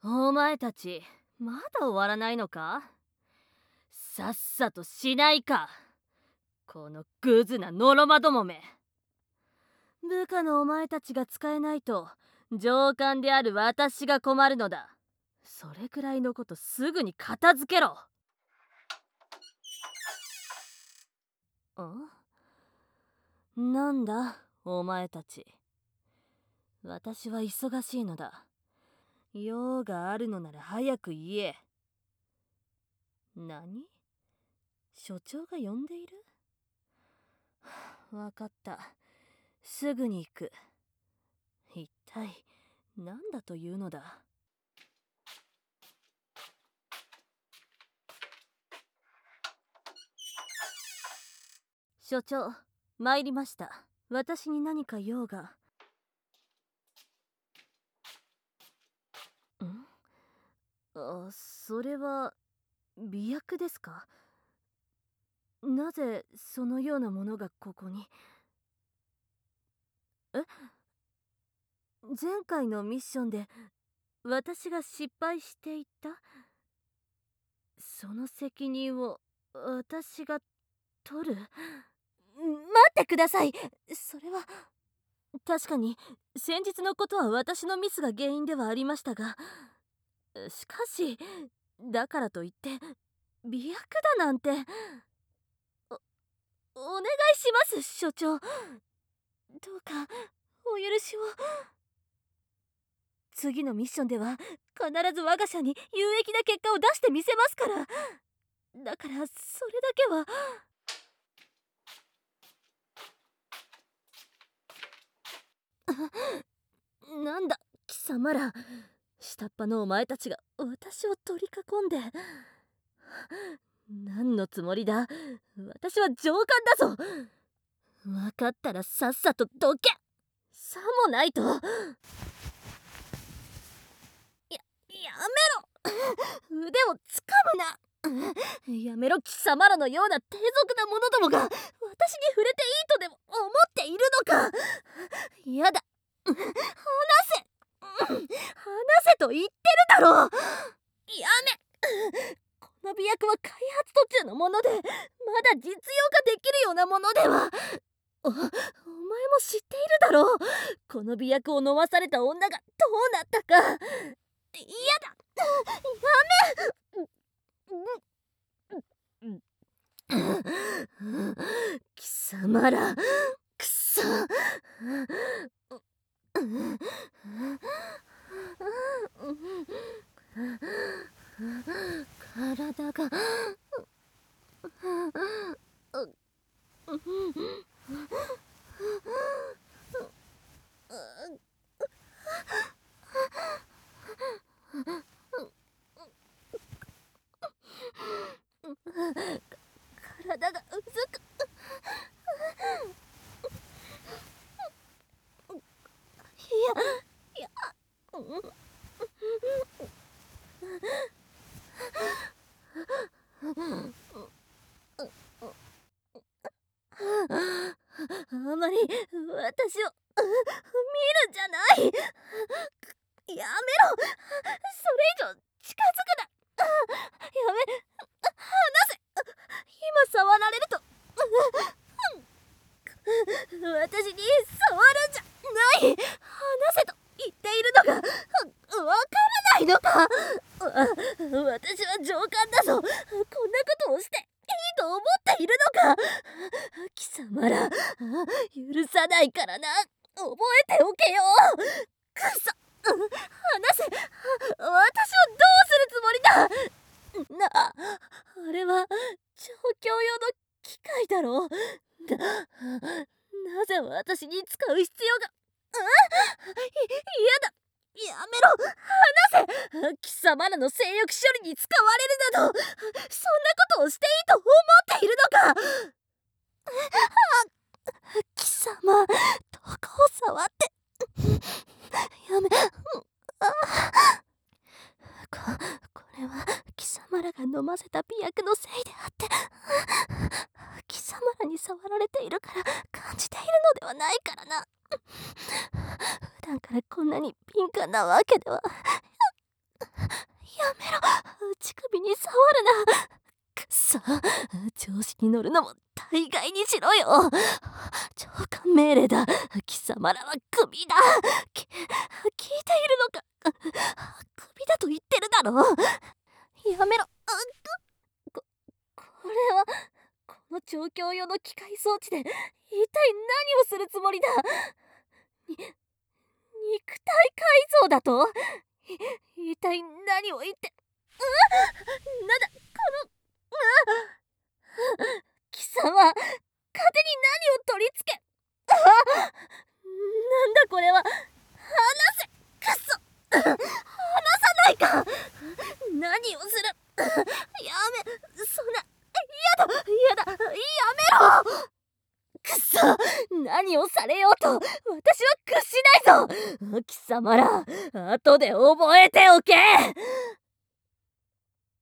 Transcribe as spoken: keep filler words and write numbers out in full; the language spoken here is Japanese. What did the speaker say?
お前たちまだ終わらないのか。さっさとしないか、このグズなのろまどもめ。部下のお前たちが使えないと上官である私が困るのだ。それくらいのことすぐに片付けろ。ん？なんだお前たち。私は忙しいのだ。用があるのなら早く言え。何？所長が呼んでいる？わかった。すぐに行く。一体何だというのだ。所長、参りました。私に何か用が。ん？あ、それは媚薬ですか？なぜそのようなものがここに？え？前回のミッションで私が失敗していた？その責任を私が取る？待ってください。それは確かに先日のことは私のミスが原因ではありましたが、しかしだからといって媚薬だなんて。おお願いします所長、どうかお許しを。次のミッションでは必ず我が社に有益な結果を出してみせますから。だからそれだけは。なんだ貴様ら、下っ端のお前たちが私を取り囲んで。何のつもりだ。私は上官だぞ。分かったらさっさとどけ。さもないと。や、やめろ。腕をつかむな。やめろ貴様らのような低俗な者どもが私に触れていいとでも思っているのか。やだ、離せ。離せと言ってるだろう。やめ。この媚薬は開発途中のもので、まだ実用化できるようなものでは。お、お前も知っているだろう。この媚薬を飲まされた女がどうなったか。やだ、やめ。貴様ら、くそ。体が体がうずく。いやいや、あまり私を見るんじゃない。やめろ。それ以上近づくな。やめ、離せ。今触られると私に触るんじゃない。離せと言っているのがわからないのか。私は上官だぞ。こんなことをしていいと思っているのか。貴様ら許さないからな。覚えておけよ。くそ、離せ。私をどうするつもりだ。な、あれは調教用の機械だろう。な、なぜ私に使う必要が。あ、い、やだ。やめろ。離せ。貴様らの性欲処理に使われるなど、そんなことをしていいと思っているのか。貴様、どこを触って。やめ。こ、これは貴様らが飲ませた媚薬のせいであって、貴様らに触られているから感じているのではないからな。普段からこんなに敏感なわけでは。 やめろ、乳首に触るな。くっそ、調子に乗るのも大概にしろよ。長官命令だ。貴様らはクビだ。き聞いているのか。クビだと言ってるだろ。やめろ。ここれはこの調教用の機械装置で一体何をするつもりだ。に肉体改造だと。い一体何を言って。うなんだこの。貴様勝手に何を取り付け。あなんだこれは。離せ。くそ離さないか。何をする。やめそんな。やだやだやめろ。くそ何をされようと私は屈しないぞ。貴様ら後で覚えておけ。